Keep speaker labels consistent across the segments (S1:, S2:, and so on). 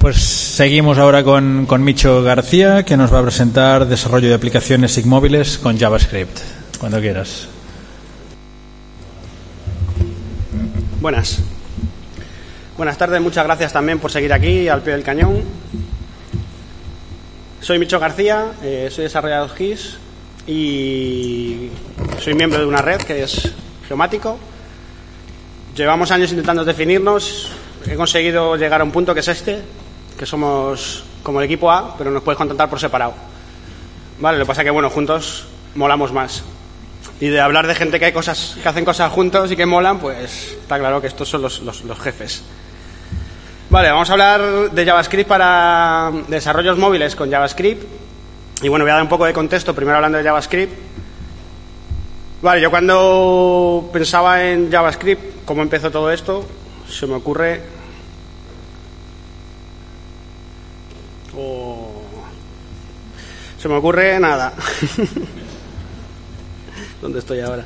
S1: pues seguimos ahora con Micho García, que nos va a presentar desarrollo de aplicaciones SIG móviles con JavaScript. Cuando quieras.
S2: Buenas tardes, muchas gracias también por seguir aquí al pie del cañón. Soy Micho García, soy desarrollador GIS y soy miembro de una red que es Geomático. Llevamos años intentando definirnos, he conseguido llegar a un punto que es este, que somos como el equipo A, pero nos puedes contratar por separado. Vale, lo que pasa es que bueno, juntos molamos más. Y de hablar de gente que hacen cosas juntos y que molan, pues está claro que estos son los jefes. Vale, vamos a hablar de JavaScript para desarrollos móviles con JavaScript. Y bueno, voy a dar un poco de contexto, primero hablando de JavaScript. Vale, yo cuando pensaba en JavaScript, cómo empezó todo esto, se me ocurre... Se me ocurre nada. ¿Dónde estoy ahora?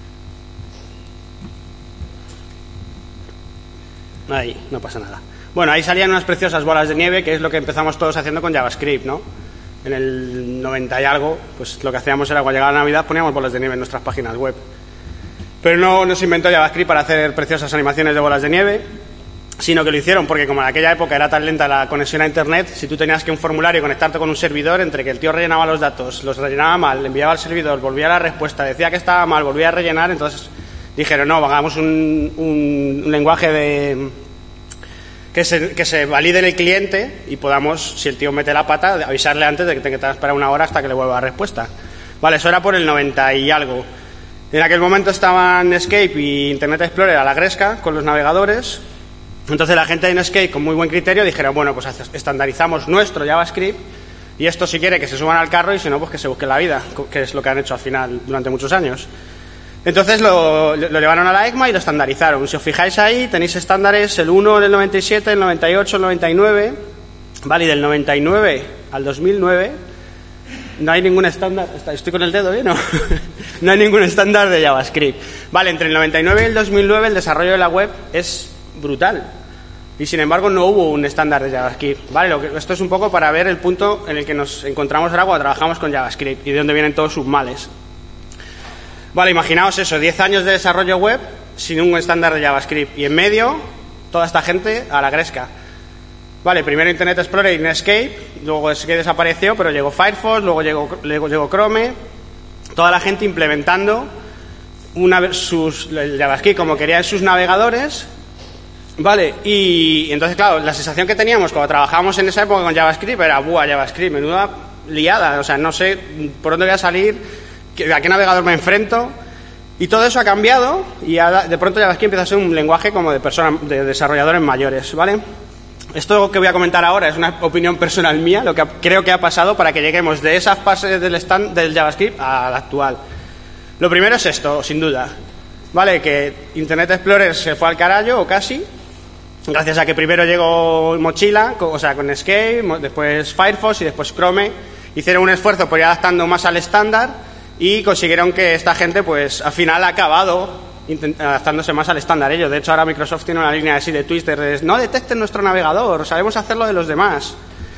S2: Ahí, no pasa nada. Bueno, ahí salían unas preciosas bolas de nieve, que es lo que empezamos todos haciendo con JavaScript, ¿no? En el 90 y algo, pues lo que hacíamos era cuando llegaba la Navidad poníamos bolas de nieve en nuestras páginas web. Pero no se inventó JavaScript para hacer preciosas animaciones de bolas de nieve, sino que lo hicieron porque como en aquella época era tan lenta la conexión a Internet, si tú tenías que un formulario conectarte con un servidor, entre que el tío rellenaba los datos, los rellenaba mal, le enviaba al servidor, volvía a la respuesta, decía que estaba mal, volvía a rellenar, entonces dijeron, no, hagamos un lenguaje de... Que se valide en el cliente y podamos, si el tío mete la pata, avisarle antes de que tenga que esperar una hora hasta que le vuelva la respuesta. Vale, eso era por el 90 y algo. En aquel momento estaban Netscape y Internet Explorer a la gresca con los navegadores. Entonces la gente de Netscape, con muy buen criterio, dijeron, bueno, pues estandarizamos nuestro JavaScript y esto si quiere que se suban al carro y si no, pues que se busquen la vida, que es lo que han hecho al final durante muchos años. Entonces lo llevaron a la ECMA y lo estandarizaron. Si os fijáis ahí, tenéis estándares el 1 del 97, el 98, el 99, vale, y del 99 al 2009 no hay ningún estándar. ¿Estoy con el dedo bien? No hay ningún estándar de JavaScript. Vale, entre el 99 y el 2009 el desarrollo de la web es brutal. Y sin embargo no hubo un estándar de JavaScript. Vale, esto es un poco para ver el punto en el que nos encontramos ahora cuando trabajamos con JavaScript y de dónde vienen todos sus males. Vale, imaginaos eso, 10 años de desarrollo web sin un estándar de JavaScript. Y en medio, toda esta gente a la gresca. Vale, primero Internet Explorer y Netscape, luego Netscape desapareció, pero llegó Firefox, luego llegó Chrome. Toda la gente implementando el JavaScript como quería en sus navegadores. Vale, y entonces, claro, la sensación que teníamos cuando trabajábamos en esa época con JavaScript era, ¡buah, JavaScript, menuda liada! O sea, no sé por dónde voy a salir... ¿A qué navegador me enfrento? Y todo eso ha cambiado y de pronto JavaScript empieza a ser un lenguaje como de desarrolladores mayores, ¿vale? Esto que voy a comentar ahora es una opinión personal mía, lo que creo que ha pasado para que lleguemos de esas fases del JavaScript al actual. Lo primero es esto, sin duda, ¿vale? Que Internet Explorer se fue al carajo, o casi, gracias a que primero llegó Mozilla, o sea, con Netscape, después Firefox y después Chrome. Hicieron un esfuerzo por ir adaptando más al estándar y consiguieron que esta gente, pues, al final ha acabado adaptándose más al estándar ellos. De hecho, ahora Microsoft tiene una línea así de Twitter de no detecten nuestro navegador, sabemos hacerlo de los demás.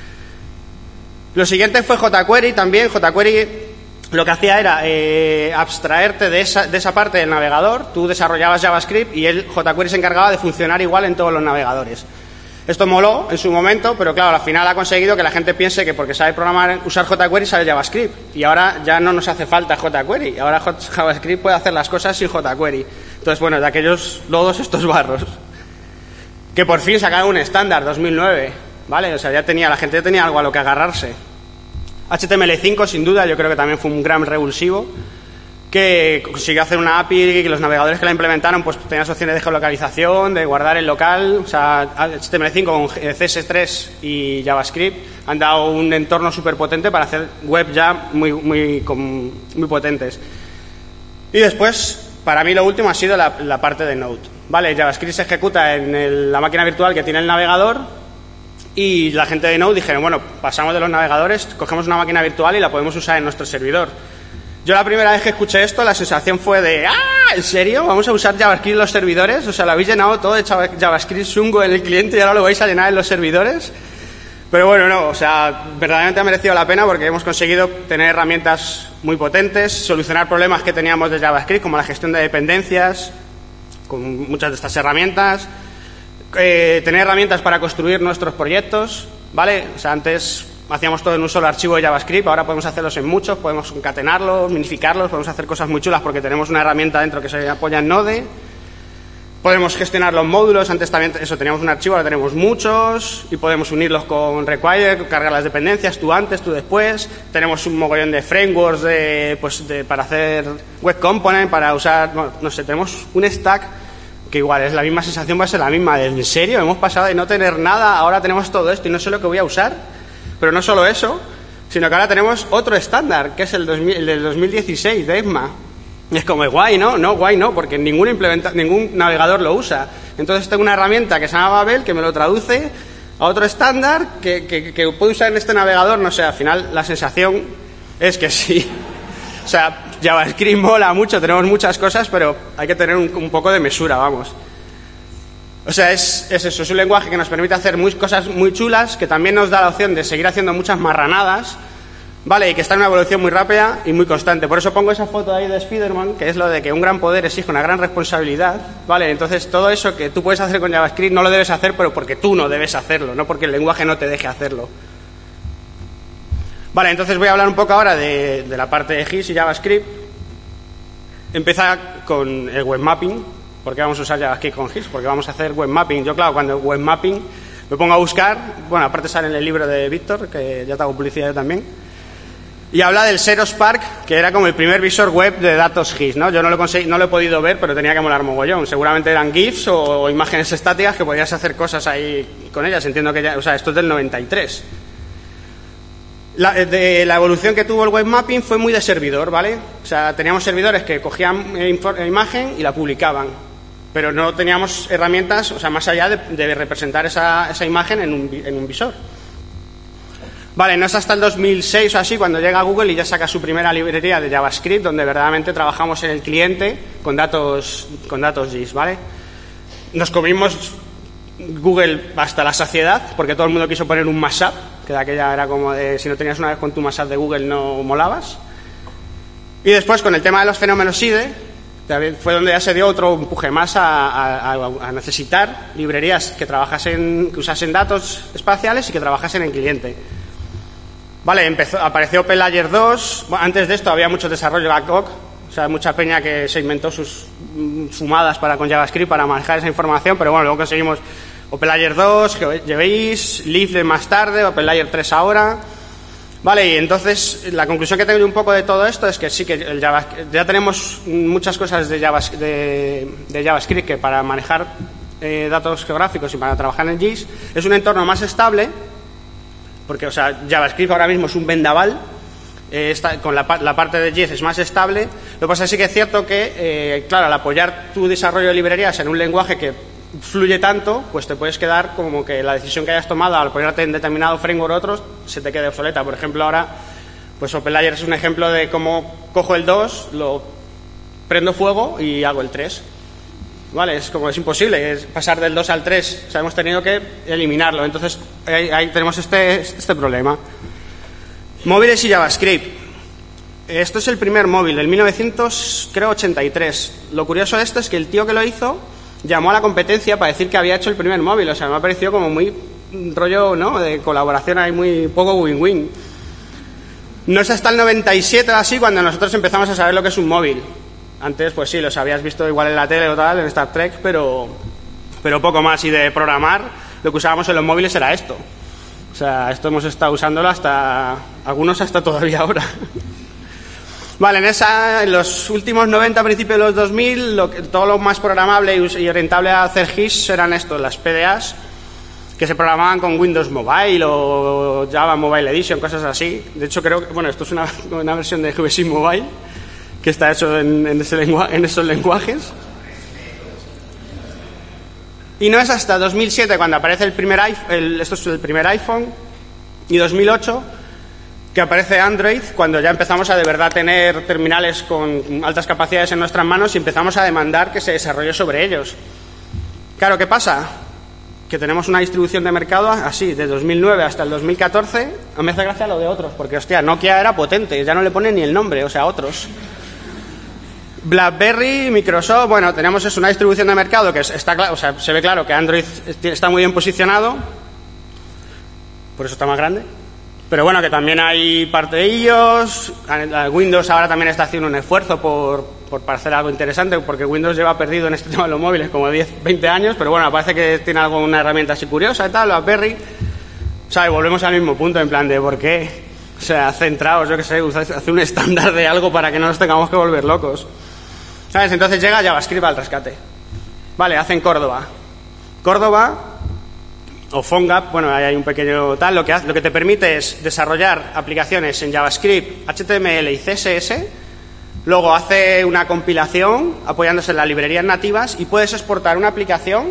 S2: Lo siguiente fue jQuery también. jQuery lo que hacía era abstraerte de esa parte del navegador. Tú desarrollabas JavaScript y jQuery se encargaba de funcionar igual en todos los navegadores. Esto moló en su momento, pero claro, al final ha conseguido que la gente piense que porque sabe programar, usar jQuery sabe JavaScript. Y ahora ya no nos hace falta jQuery. Ahora JavaScript puede hacer las cosas sin jQuery. Entonces, bueno, de aquellos lodos estos barros. Que por fin sacaron un estándar, 2009. ¿Vale? O sea, la gente ya tenía algo a lo que agarrarse. HTML5, sin duda, yo creo que también fue un gran revulsivo. Que consiguió hacer una API que los navegadores que la implementaron pues tenían opciones de geolocalización, de guardar el local. O sea, HTML5 con CSS3 y JavaScript han dado un entorno súper potente para hacer web ya muy potentes. Y después, para mí lo último ha sido la parte de Node. Vale, JavaScript se ejecuta en la máquina virtual que tiene el navegador y la gente de Node dijeron, bueno, pasamos de los navegadores, cogemos una máquina virtual y la podemos usar en nuestro servidor. Yo la primera vez que escuché esto, la sensación fue de ¿en serio? ¿Vamos a usar JavaScript en los servidores? O sea, ¿lo habéis llenado todo de JavaScript chungo en el cliente y ahora lo vais a llenar en los servidores? Pero bueno, no, o sea, verdaderamente ha merecido la pena porque hemos conseguido tener herramientas muy potentes, solucionar problemas que teníamos de JavaScript, como la gestión de dependencias, con muchas de estas herramientas, tener herramientas para construir nuestros proyectos, ¿vale? O sea, antes hacíamos todo en un solo archivo de JavaScript, ahora podemos hacerlos en muchos, podemos concatenarlos, minificarlos, podemos hacer cosas muy chulas porque tenemos una herramienta dentro que se apoya en Node. Podemos gestionar los módulos, antes también eso teníamos un archivo, ahora tenemos muchos, y podemos unirlos con Require, cargar las dependencias, tú antes, tú después. Tenemos un mogollón de frameworks para hacer web component, para usar, bueno, no sé, tenemos un stack que igual es la misma sensación, va a ser la misma. ¿En serio? Hemos pasado de no tener nada, ahora tenemos todo esto y no sé lo que voy a usar. Pero no solo eso, sino que ahora tenemos otro estándar, que es el del 2016 de ECMA. Y es como, guay, ¿no? No, guay no, porque ningún navegador lo usa. Entonces tengo una herramienta que se llama Babel, que me lo traduce a otro estándar que puedo usar en este navegador. No sé, al final la sensación es que sí. O sea, JavaScript mola mucho, tenemos muchas cosas, pero hay que tener un poco de mesura, vamos. O sea, es eso, es un lenguaje que nos permite hacer cosas muy chulas, que también nos da la opción de seguir haciendo muchas marranadas, ¿vale? Y que está en una evolución muy rápida y muy constante. Por eso pongo esa foto ahí de Spiderman, que es lo de que un gran poder exige una gran responsabilidad, ¿vale? Entonces, todo eso que tú puedes hacer con JavaScript no lo debes hacer, pero porque tú no debes hacerlo, no porque el lenguaje no te deje hacerlo. Vale, entonces voy a hablar un poco ahora de la parte de GIS y JavaScript. Empieza con el webmapping. ¿Por qué vamos a usar JavaScript con GIS? Porque vamos a hacer webmapping. Yo, claro, cuando webmapping me pongo a buscar, bueno, aparte sale en el libro de Víctor, que ya te hago publicidad yo también, y habla del Zero Spark, que era como el primer visor web de datos GIS, ¿no? Yo no lo he podido ver, pero tenía que molar mogollón. Seguramente eran GIFs o imágenes estáticas que podías hacer cosas ahí con ellas. Entiendo que ya, o sea, esto es del 93. La evolución que tuvo el webmapping fue muy de servidor, ¿vale? O sea, teníamos servidores que cogían imagen y la publicaban, pero no teníamos herramientas, o sea, más allá de representar esa imagen en un visor. Vale, no es hasta el 2006 o así cuando llega Google y ya saca su primera librería de JavaScript, donde verdaderamente trabajamos en el cliente con datos GIS, ¿vale? Nos comimos Google hasta la saciedad, porque todo el mundo quiso poner un mashup, que de aquella era como de, si no tenías una vez con tu mashup de Google no molabas. Y después, con el tema de los fenómenos SIDE, fue donde ya se dio otro empuje más a necesitar librerías que usasen datos espaciales y que trabajasen en cliente. Vale, apareció OpenLayer 2. Bueno, antes de esto había mucho desarrollo ad hoc, o sea, mucha peña que se inventó sus fumadas con JavaScript para manejar esa información, pero bueno, luego conseguimos OpenLayer 2, que veis, Leaf más tarde, OpenLayer 3 ahora. Vale, y entonces la conclusión que tengo un poco de todo esto es que sí que ya tenemos muchas cosas de JavaScript que para manejar datos geográficos y para trabajar en GIS es un entorno más estable, porque, o sea, JavaScript ahora mismo es un vendaval. Con la parte de GIS es más estable. Lo que pasa es que es cierto que, claro, al apoyar tu desarrollo de librerías en un lenguaje que fluye tanto, pues te puedes quedar como que la decisión que hayas tomado al ponerte en determinado framework o otros se te quede obsoleta. Por ejemplo, ahora, pues OpenLayer es un ejemplo de cómo cojo el 2, lo prendo fuego y hago el 3. Vale, es imposible, es pasar del 2 al 3, o sea, hemos tenido que eliminarlo. Entonces, ahí tenemos este problema. Móviles y JavaScript. Esto es el primer móvil, del 1983. Lo curioso de esto es que el tío que lo hizo llamó a la competencia para decir que había hecho el primer móvil. O sea, me ha parecido como muy rollo, ¿no?, de colaboración ahí, muy poco win-win. No es hasta el 97 o así cuando nosotros empezamos a saber lo que es un móvil. Antes, pues sí, los habías visto igual en la tele o tal, en Star Trek, pero poco más. Y de programar, lo que usábamos en los móviles era esto. O sea, esto hemos estado usándolo algunos hasta todavía ahora. Vale, en los últimos 90, principios de los 2000, todo lo más programable y orientable a hacer GIS eran estos, las PDAs, que se programaban con Windows Mobile o Java Mobile Edition, cosas así. De hecho, creo que, bueno, esto es una versión de GVC Mobile, que está hecho en esos lenguajes. Y no es hasta 2007 cuando aparece el primer iPhone, y 2008 que aparece Android, cuando ya empezamos a de verdad tener terminales con altas capacidades en nuestras manos y empezamos a demandar que se desarrolle sobre ellos. Claro, ¿qué pasa? que tenemos una distribución de mercado así, de 2009 hasta el 2014, me hace gracia lo de otros, porque, hostia, Nokia era potente, ya no le ponen ni el nombre, o sea, otros. BlackBerry, Microsoft, bueno, tenemos eso, una distribución de mercado que está claro, o sea, se ve claro que Android está muy bien posicionado, por eso está más grande. Pero bueno, que también hay parte de ellos. Windows ahora también está haciendo un esfuerzo para hacer algo interesante, porque Windows lleva perdido en este tema de los móviles como 10, 20 años, pero bueno, parece que tiene alguna herramienta así curiosa y tal, BlackBerry. O sea, y volvemos al mismo punto, en plan de por qué, o sea, centrados, yo qué sé, hacer un estándar de algo para que no nos tengamos que volver locos. ¿Sabes? Entonces llega JavaScript al rescate. Vale, hacen Córdoba. O PhoneGap, bueno, ahí hay un pequeño tal, lo que te permite es desarrollar aplicaciones en JavaScript, HTML y CSS, luego hace una compilación apoyándose en las librerías nativas y puedes exportar una aplicación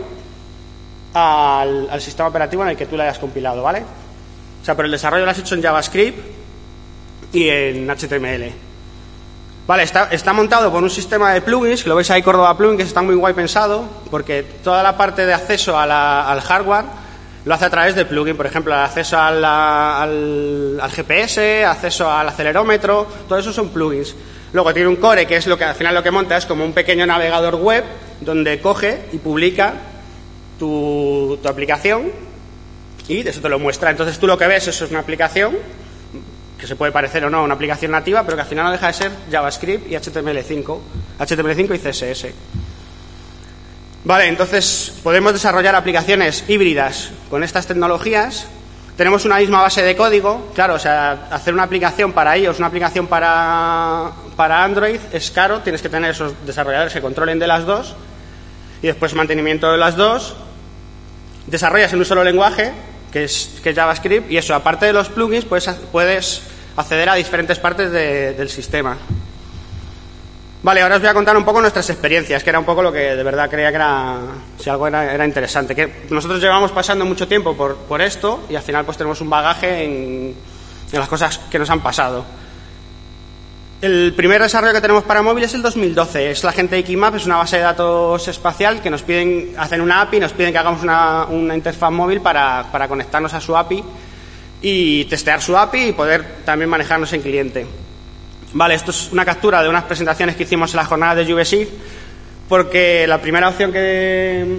S2: al sistema operativo en el que tú la hayas compilado, ¿vale? O sea, pero el desarrollo lo has hecho en JavaScript y en HTML. Vale, está montado por un sistema de plugins, que lo veis ahí, Córdoba Plugin, que está muy guay pensado, porque toda la parte de acceso al hardware lo hace a través de plugin, por ejemplo, el acceso al GPS, acceso al acelerómetro, todo eso son plugins. Luego tiene un core, que es lo que al final lo que monta es como un pequeño navegador web donde coge y publica tu aplicación y de eso te lo muestra. Entonces tú lo que ves, eso es una aplicación que se puede parecer o no a una aplicación nativa, pero que al final no deja de ser JavaScript y HTML5 y CSS. Vale, entonces podemos desarrollar aplicaciones híbridas con estas tecnologías. Tenemos una misma base de código, claro, o sea, hacer una aplicación para iOS, una aplicación para Android es caro, tienes que tener esos desarrolladores que controlen de las dos y después mantenimiento de las dos. Desarrollas en un solo lenguaje, que es JavaScript, y eso, aparte de los plugins, puedes acceder a diferentes partes del sistema. Vale, ahora os voy a contar un poco nuestras experiencias, que era un poco lo que de verdad creía que era, si algo era interesante. Que nosotros llevamos pasando mucho tiempo por esto y al final pues tenemos un bagaje en las cosas que nos han pasado. El primer desarrollo que tenemos para móvil es el 2012. Es la gente de Keymap, es una base de datos espacial que nos piden, hacen una API, nos piden que hagamos una interfaz móvil para conectarnos a su API y testear su API y poder también manejarnos en cliente. Vale, esto es una captura de unas presentaciones que hicimos en la jornada de UBC, porque la primera opción que...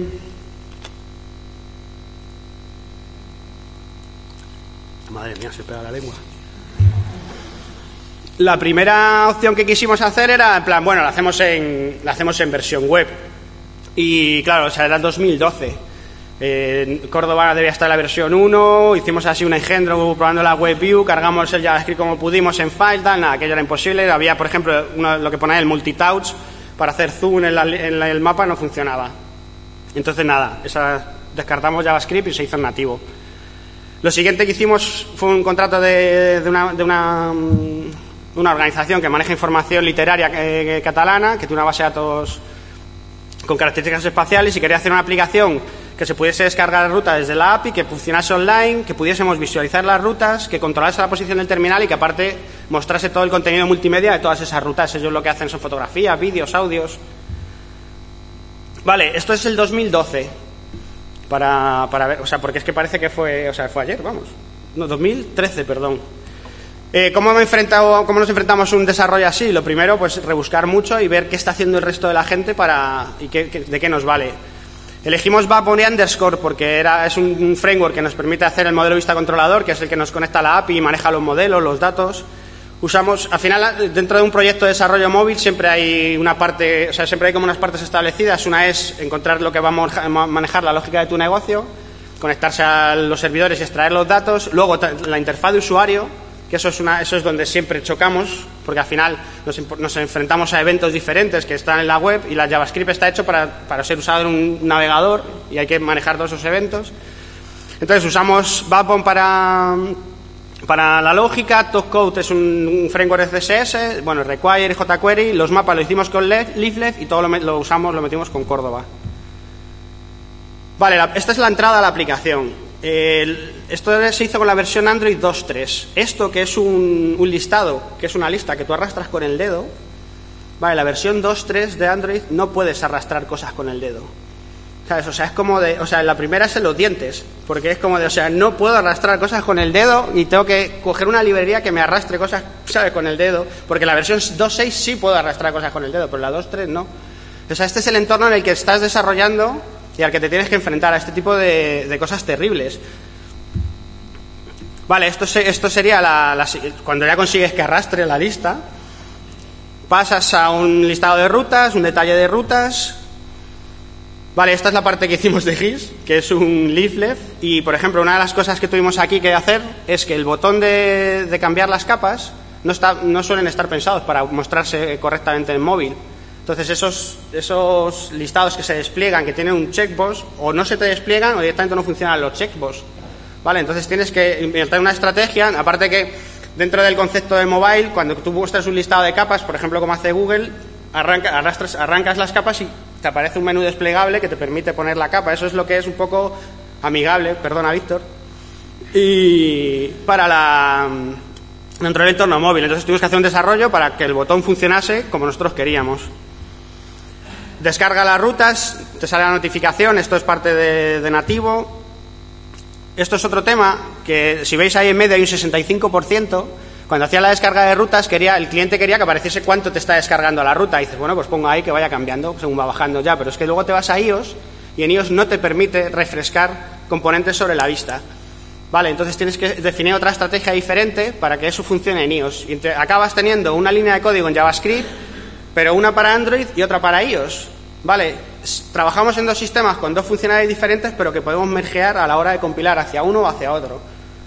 S2: Madre mía, se pega la lengua. La primera opción que quisimos hacer era, en plan, bueno, la hacemos en versión web. Y claro, o sea, era el 2012. Córdoba debía estar en la versión 1, hicimos así un engendro probando la WebView, cargamos el JavaScript como pudimos en file, tal, nada, aquello era imposible. Había, por ejemplo, lo que ponía el multitouch para hacer zoom en el mapa, no funcionaba. Entonces nada, descartamos JavaScript y se hizo en nativo. Lo siguiente que hicimos fue un contrato de una organización que maneja información literaria catalana, que tiene una base de datos con características espaciales y quería hacer una aplicación que se pudiese descargar la ruta desde la API, que funcionase online, que pudiésemos visualizar las rutas, que controlase la posición del terminal y que aparte mostrase todo el contenido multimedia de todas esas rutas. Ellos lo que hacen son fotografías, vídeos, audios. Vale, esto es el 2012. Para ver, o sea, porque es que parece que fue ayer, vamos. No, 2013, perdón. ¿Cómo nos enfrentamos a un desarrollo así? Lo primero, pues rebuscar mucho y ver qué está haciendo el resto de la gente y de qué nos vale. Elegimos Backbone Underscore porque es un framework que nos permite hacer el modelo vista controlador, que es el que nos conecta a la API y maneja los modelos, los datos. Al final, dentro de un proyecto de desarrollo móvil siempre hay una parte, o sea, siempre hay como unas partes establecidas. Una es encontrar lo que va a manejar la lógica de tu negocio, conectarse a los servidores y extraer los datos. Luego, la interfaz de usuario, que eso es donde siempre chocamos, porque al final nos enfrentamos a eventos diferentes que están en la web y la JavaScript está hecho para ser usado en un navegador y hay que manejar todos esos eventos. Entonces usamos Backbone para la lógica, Topcode es un framework de CSS, bueno, Require, jQuery, los mapas lo hicimos con Leaflet y todo lo metimos con Córdoba. Vale, esta es la entrada a la aplicación. Esto se hizo con la versión Android 2.3. Esto, que es un listado, que es una lista que tú arrastras con el dedo, vale, la versión 2.3 de Android no puedes arrastrar cosas con el dedo. ¿Sabes? O sea, es como de... O sea, la primera es en los dientes. Porque es como de... O sea, no puedo arrastrar cosas con el dedo y tengo que coger una librería que me arrastre cosas, ¿sabes? Con el dedo. Porque la versión 2.6 sí puedo arrastrar cosas con el dedo, pero la 2.3 no. O sea, este es el entorno en el que estás desarrollando y al que te tienes que enfrentar a este tipo de cosas terribles. Vale, esto sería cuando ya consigues que arrastre la lista. Pasas a un listado de rutas, un detalle de rutas. Vale, esta es la parte que hicimos de GIS, que es un leaflet. Y, por ejemplo, una de las cosas que tuvimos aquí que hacer es que el botón de cambiar las capas no suelen estar pensados para mostrarse correctamente en móvil. Entonces, esos listados que se despliegan, que tienen un checkbox, o no se te despliegan o directamente no funcionan los checkbox. Vale, entonces tienes que inventar una estrategia, aparte que dentro del concepto de mobile, cuando tú muestras un listado de capas, por ejemplo, como hace Google, arrancas las capas y te aparece un menú desplegable que te permite poner la capa. Eso es lo que es un poco amigable, perdona Víctor, y dentro del entorno móvil. Entonces tuvimos que hacer un desarrollo para que el botón funcionase como nosotros queríamos. Descarga las rutas, te sale la notificación, esto es parte de nativo. Esto es otro tema que, si veis ahí en medio hay un 65%. Cuando hacía la descarga de rutas, el cliente quería que apareciese cuánto te está descargando la ruta. Y dices, bueno, pues pongo ahí que vaya cambiando según va bajando ya. Pero es que luego te vas a iOS y en iOS no te permite refrescar componentes sobre la vista. Vale, entonces tienes que definir otra estrategia diferente para que eso funcione en iOS. Y acabas teniendo una línea de código en JavaScript, pero una para Android y otra para iOS. Vale, trabajamos en dos sistemas con dos funcionalidades diferentes, pero que podemos mergear a la hora de compilar hacia uno o hacia otro.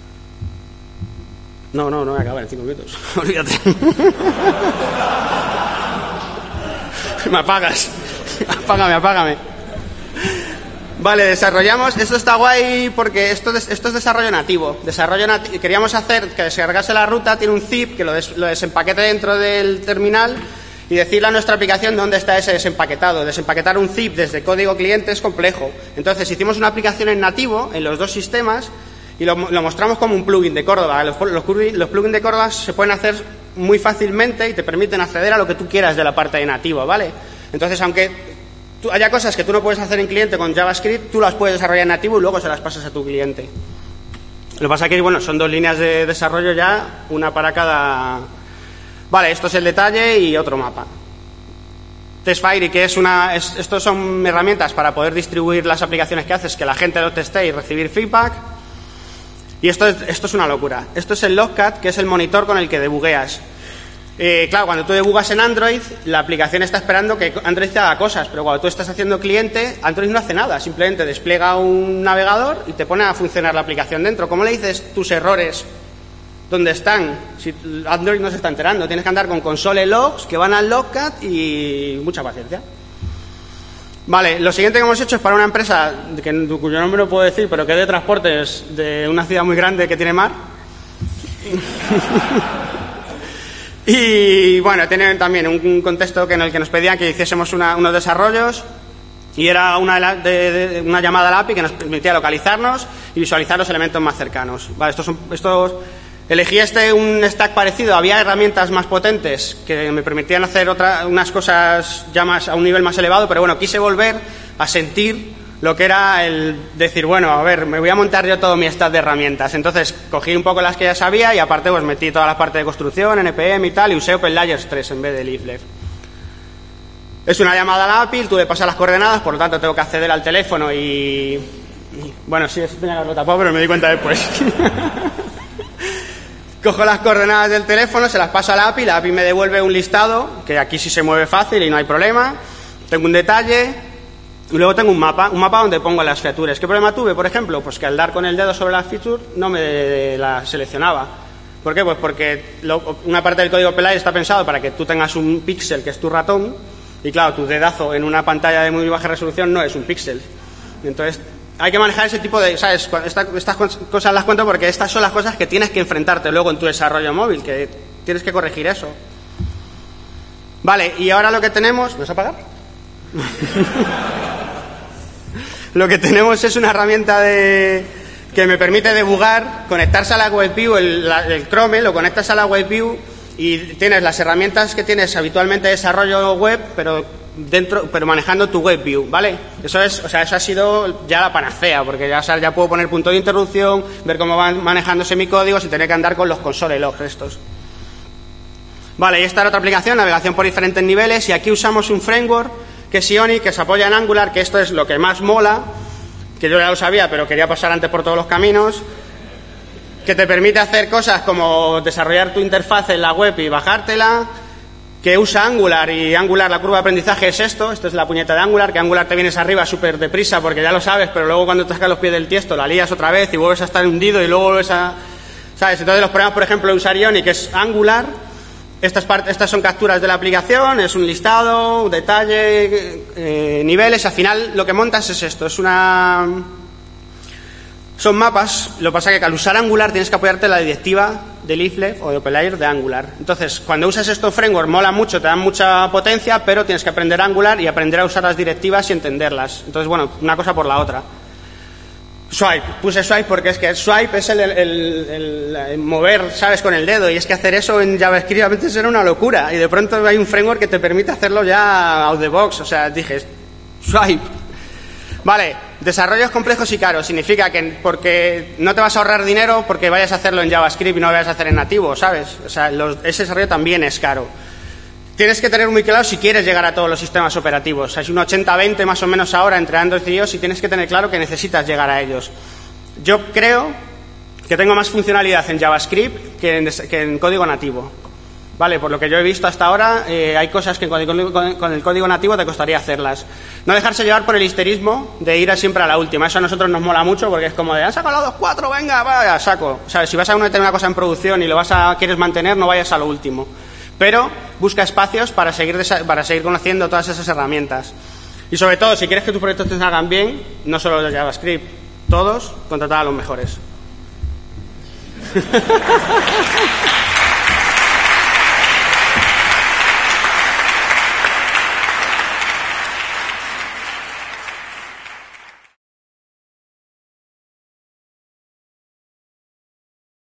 S2: No me acaba en 5 minutos. Olvídate. Me apagas. Apágame. Vale, desarrollamos. Esto está guay porque esto es desarrollo nativo. Queríamos hacer que descargase la ruta, tiene un zip que lo desempaquete dentro del terminal y decirle a nuestra aplicación dónde está ese desempaquetado. Desempaquetar un zip desde código cliente es complejo. Entonces hicimos una aplicación en nativo en los dos sistemas y lo mostramos como un plugin de Córdoba. Los plugins de Córdoba se pueden hacer muy fácilmente y te permiten acceder a lo que tú quieras de la parte de nativo, ¿vale? Entonces, aunque haya cosas que tú no puedes hacer en cliente con JavaScript, tú las puedes desarrollar en nativo y luego se las pasas a tu cliente. Lo que pasa es que, bueno, son dos líneas de desarrollo ya, una para cada... Vale, esto es el detalle y otro mapa. TestFairy, que estos son herramientas para poder distribuir las aplicaciones que haces, que la gente lo teste y recibir feedback. Y esto es una locura. Esto es el Logcat, que es el monitor con el que debugueas. Claro, cuando tú debugas en Android, la aplicación está esperando que Android te haga cosas, pero cuando tú estás haciendo cliente, Android no hace nada, simplemente despliega un navegador y te pone a funcionar la aplicación dentro. ¿Cómo le dices tus errores dónde están? Si Android no se está enterando, tienes que andar con console logs que van al Logcat y mucha paciencia. Vale, lo siguiente que hemos hecho es para una empresa cuyo nombre no puedo decir, pero que es de transportes de una ciudad muy grande que tiene mar. Y bueno, tienen también un contexto en el que nos pedían que hiciésemos unos desarrollos y era una llamada a la API que nos permitía localizarnos y visualizar los elementos más cercanos. Vale, elegí un stack parecido. Había herramientas más potentes que me permitían hacer unas cosas ya más a un nivel más elevado, pero bueno, quise volver a sentir lo que era el decir, bueno, a ver, me voy a montar yo todo mi stack de herramientas. Entonces cogí un poco las que ya sabía y aparte pues metí toda la parte de construcción, NPM y tal, y usé OpenLayers 3 en vez de Leaflet. Es una llamada a la API, tú le pasas las coordenadas, por lo tanto tengo que acceder al teléfono y bueno, sí, eso tenía que haberlo tapado, pero me di cuenta después. Cojo las coordenadas del teléfono, se las paso a la API me devuelve un listado, que aquí sí se mueve fácil y no hay problema. Tengo un detalle y luego tengo un mapa donde pongo las features. ¿Qué problema tuve, por ejemplo? Pues que al dar con el dedo sobre las features no me la seleccionaba. ¿Por qué? Pues porque una parte del código Play está pensado para que tú tengas un píxel que es tu ratón y claro, tu dedazo en una pantalla de muy baja resolución no es un píxel. Entonces hay que manejar ese tipo de... ¿Sabes? Estas cosas las cuento porque estas son las cosas que tienes que enfrentarte luego en tu desarrollo móvil, que tienes que corregir eso. Vale, y ahora lo que tenemos... ¿Me vas a apagar? Lo que tenemos es una herramienta que me permite debugar, conectarse a la WebView, el Chrome, lo conectas a la WebView y tienes las herramientas que tienes habitualmente de desarrollo web, pero dentro, pero manejando tu WebView, ¿vale? Eso ha sido ya la panacea, porque ya puedo poner punto de interrupción, ver cómo van manejándose mi código sin tener que andar con los console logs estos. Vale, y esta era otra aplicación, navegación por diferentes niveles, y aquí usamos un framework que es Ionic, que se apoya en Angular, que esto es lo que más mola, que yo ya lo sabía, pero quería pasar antes por todos los caminos, que te permite hacer cosas como desarrollar tu interfaz en la web y bajártela, que usa Angular, y Angular, la curva de aprendizaje es esto es la puñeta de Angular, que Angular te vienes arriba súper deprisa porque ya lo sabes, pero luego cuando te sacas los pies del tiesto la lías otra vez y vuelves a estar hundido y luego vuelves a... ¿sabes? Entonces los problemas, por ejemplo, de usar Ionic es Angular, estas son capturas de la aplicación, es un listado, detalle, niveles, al final lo que montas es esto, son mapas, lo que pasa es que al usar Angular tienes que apoyarte en la directiva de Leaflet o de OpenLayer de Angular. Entonces, cuando usas estos frameworks mola mucho, te dan mucha potencia, pero tienes que aprender Angular y aprender a usar las directivas y entenderlas. Entonces, bueno, una cosa por la otra. Swipe, puse swipe porque es que swipe es el mover, ¿sabes?, con el dedo, y es que hacer eso en JavaScript a veces era una locura, y de pronto hay un framework que te permite hacerlo ya out the box, o sea, dije, swipe. Vale, desarrollos complejos y caros, significa que porque no te vas a ahorrar dinero porque vayas a hacerlo en JavaScript y no lo vayas a hacer en nativo, ¿sabes? O sea, ese desarrollo también es caro. Tienes que tener muy claro si quieres llegar a todos los sistemas operativos. Hay un 80-20 más o menos ahora entre Android y iOS y tienes que tener claro que necesitas llegar a ellos. Yo creo que tengo más funcionalidad en JavaScript que en código nativo. Vale, por lo que yo he visto hasta ahora, hay cosas que con el código nativo te costaría hacerlas. No dejarse llevar por el histerismo de ir siempre a la última. Eso a nosotros nos mola mucho porque es como de, han sacado la 2.4, venga, vaya, saco. O sea, si vas a meter una cosa en producción y quieres mantener, no vayas a lo último. Pero busca espacios para seguir conociendo todas esas herramientas. Y sobre todo, si quieres que tus proyectos te salgan bien, no solo los de JavaScript, todos, contratar a los mejores.